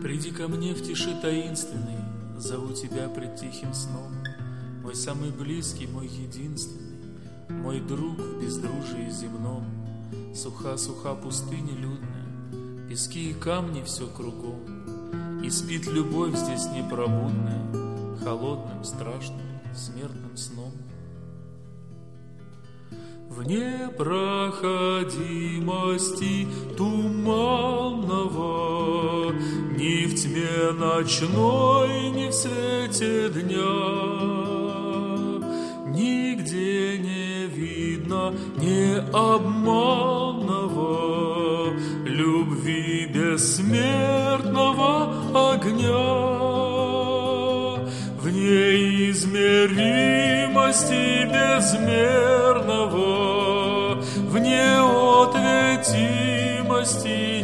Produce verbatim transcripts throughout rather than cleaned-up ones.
Приди ко мне в тиши таинственной, зову тебя пред тихим сном. Мой самый близкий, мой единственный, мой друг в бездружии земном. Суха-суха пустыня людная, пески и камни все кругом, и спит любовь здесь непробудная, холодным, страшным, смертным сном. В непроходимости туманного, ни в тьме ночной, ни в свете дня, нигде не видно ни обманного любви бессмертного огня. В неизмеримости безмерного, в неответимости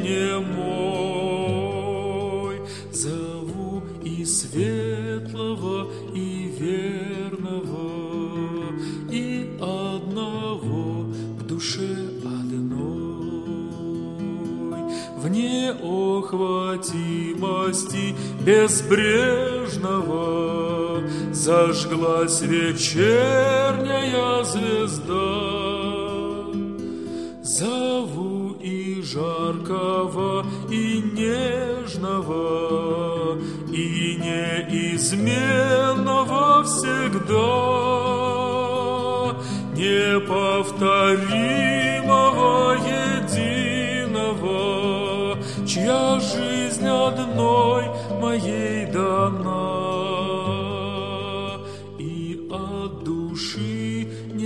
немой, зову и светлого, и верного, и одного в душе одной. В неохватимости безбрежного зажглась вечерняя звезда. Зову и жаркого, и нежного, и неизменного всегда, неповторимого единого, чья жизнь одной моей дана, и от души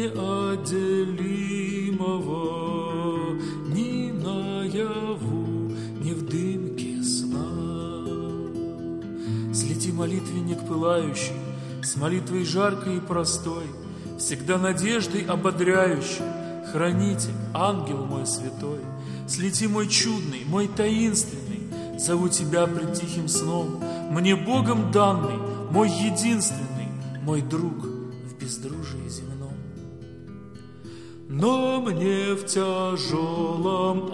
неотделимого ни наяву, ни в дымке сна. Слети, молитвенник пылающий, с молитвой жаркой и простой, всегда надеждой ободряющей, хранитель, ангел мой святой. Слети, мой чудный, мой таинственный, зову тебя пред тихим сном, мне Богом данный, мой единственный, мой друг в бездружии земном. Но мне в тяжелом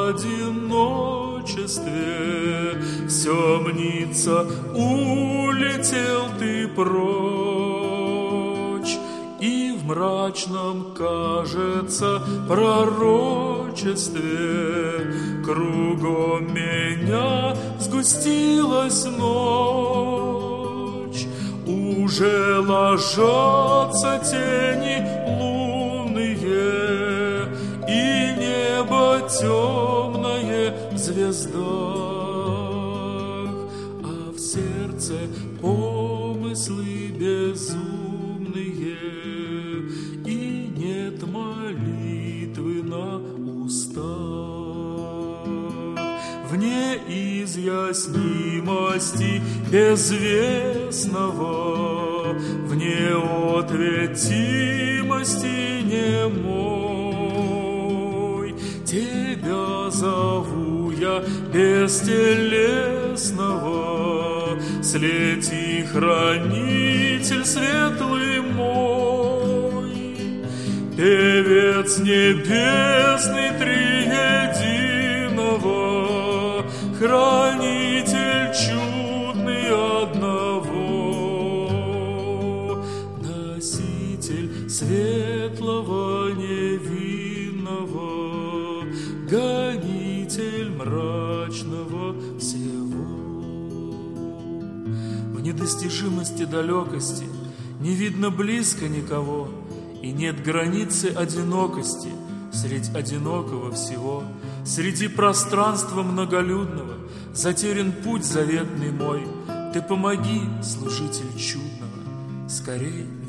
одиночестве все мнится, улетел ты прочь, и в мрачном, кажется, пророчестве кругом меня сгустилась ночь. Уже ложатся тени лунные, и небо темное в звездах, а в сердце помыслы безумные, и нет молитвы на устах. В неизъяснимости безвестного, в неответимости немой, тебя зову я бестелесного. Слети, хранитель светлый мой, певец небесный триединого, хранитель чудный одного, носитель светлого невинного, гонитель мрачного всего. В недостижимости далекости не видно близко никого, и нет границы одинокости средь одинокого всего. Среди пространства многолюдного затерян путь заветный мой. Ты помоги, служитель чудного, скорей